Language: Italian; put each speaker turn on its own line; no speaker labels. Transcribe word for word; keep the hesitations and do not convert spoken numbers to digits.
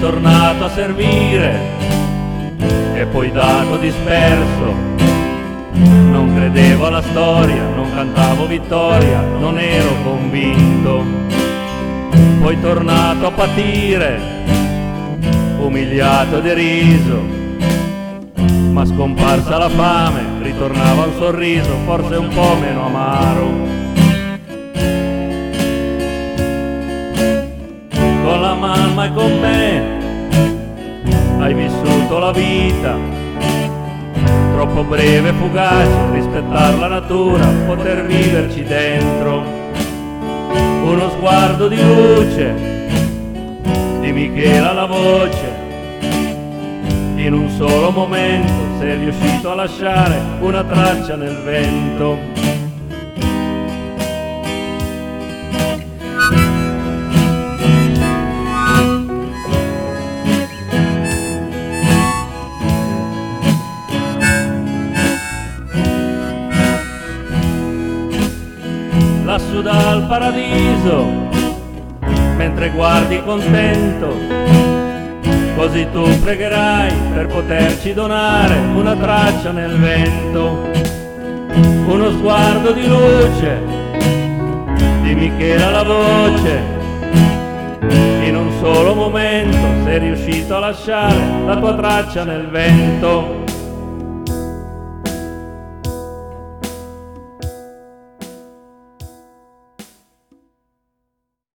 tornato a servire e poi dato disperso. Non credevo alla storia, non cantavo vittoria, non ero convinto. Poi tornato a patire, umiliato e deriso, ma scomparsa la fame, ritornava un sorriso, forse un po' meno amaro. Con la mamma e con me hai vissuto la vita, troppo breve e fugace, rispettare la natura, poter viverci dentro. Uno sguardo di luce, di Michela la voce, in un solo momento sei riuscito a lasciare una traccia nel vento. Lassù dal paradiso, mentre guardi contento, così tu pregherai per poterci donare una traccia nel vento. Uno sguardo di luce, di Michela la voce, in un solo momento sei riuscito a lasciare la tua traccia nel vento.